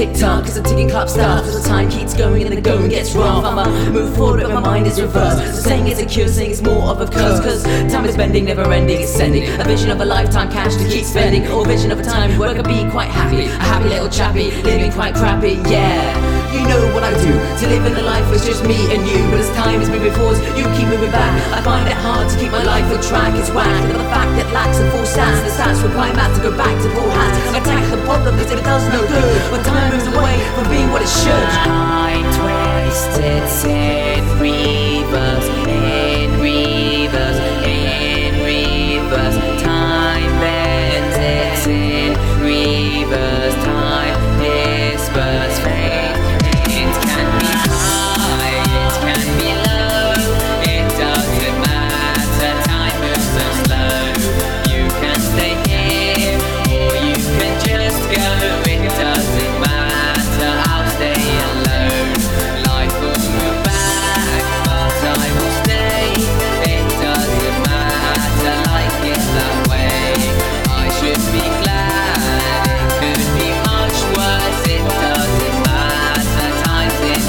tick-tock as the ticking clock starts, as the time keeps going and the going gets rough. I'ma move forward but my mind is reversed, so saying it's a cure, saying it's more of a curse, cause time is bending, never ending, it's sending a vision of a lifetime cash to keep spending, or vision of a time where I could be quite happy, a happy little chappy, living quite crappy, yeah. You know what I do, to live in a life where it's just me and you. But as time is moving forward, you keep moving back. I find it hard to keep my life on track. It's whack, but the fact that lacks a full stats. The stats require math to go back to full hats. Attack the problem because it does no good. When time moves away from being what it should. Time twisted, in reverse, in reverse, in reverse. Time bends, it's in reverse. Time disperse, fade. It can be high, it can be low. It doesn't matter, time moves so slow. You can stay here, or you can just go. It doesn't matter, I'll stay alone. Life will move back, but I will stay. It doesn't matter, like it that way. I should be glad, it could be much worse. It doesn't matter, time's in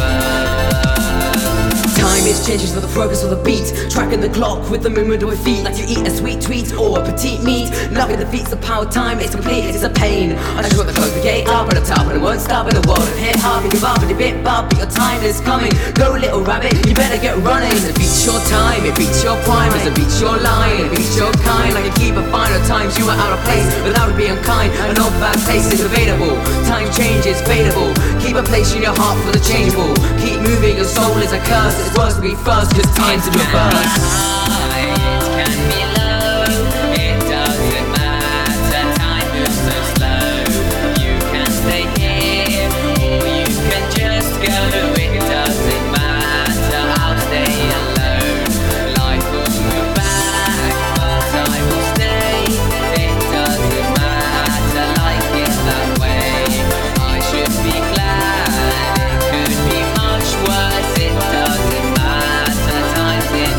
reverse. Time is changes for the progress of the beat, tracking the clock with the movement of my feet, like you eat a sweet treat or a petite meat. Nothing defeats the power of time, it's complete, it's a pain. I just want to close the gate up at the top, and it won't stop in the world. Hit hard, give up, and a bit bob, but your time is coming. Go little rabbit, you better get running. It beats your time, it beats your prime, as it beats your line, it beats your kind. I can keep a final times you are out of place, but that would be unkind. An old bad taste is available, time changes, fadeable. Keep a place in your heart for the changeable. Keep moving, your soul is a curse. It's worse to be first, cause time's in reverse. It can be low, it doesn't matter, time moves so slow. You can stay here, or you can just go. It doesn't matter, I'll stay alone. Life will move back, but I will stay. It doesn't matter, like it that way. I should be glad, it could be much worse. It doesn't matter, time's in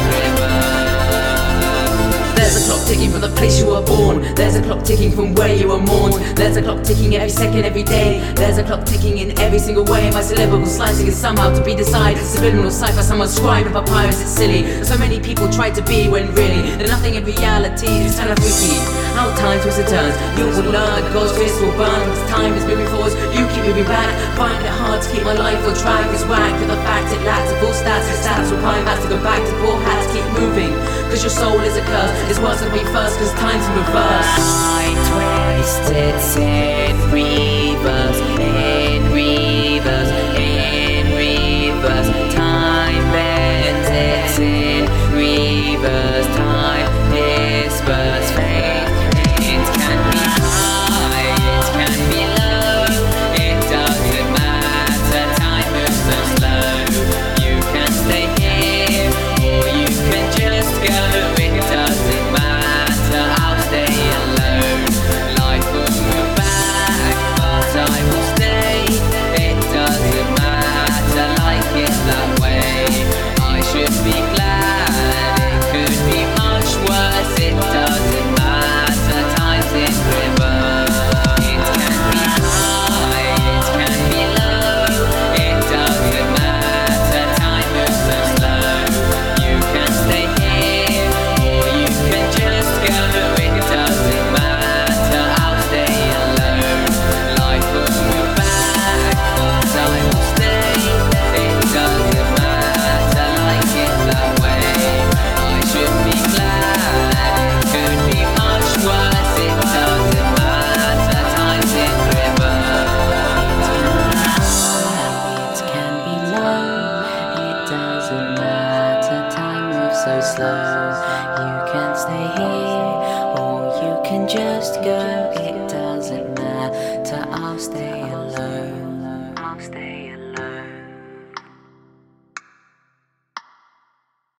reverse. There's a clock ticking from the place you were born. There's a clock ticking from where you were mourned. There's a clock ticking every second, every day. There's a clock ticking in every single way. My syllable slicing is somehow to be decided. Subliminal cipher, someone scribed of papyrus, it's silly. So many people try to be when really they're nothing in reality. It's kind of freaky how time twists and turns. You will learn, God's fist will burn. As time is moving forward, you keep moving back. Find it hard to keep my life on track. It's whack, but the fact it lacks a full stats. The stats require math to go back to poor hats. Keep moving, cause your soul is a curse. It's worse to be first, cause time's in reverse. Time twisted, in reverse, in reverse, in reverse. Time bends, it's in reverse. Time disperse, fade. It can be high, it can be low. It doesn't matter, time moves so slow. You can stay here, or you can just go. It doesn't matter, I'll stay alone. Life will move back, but I will stay. It doesn't matter, like it that way. I should be glad, it could be much worse. It doesn't matter, time's in reverse. It can be high, it can be low. It doesn't matter, time moves so slow. You can stay here, or you can just go. It doesn't matter, I'll stay alone. Life will move back, but I will stay. It doesn't matter, like it that way. I should be glad, it could be much worse. It doesn't matter, time's in reverse. It can be low, it doesn't matter, time moves so slow. You can stay here, or you can just go.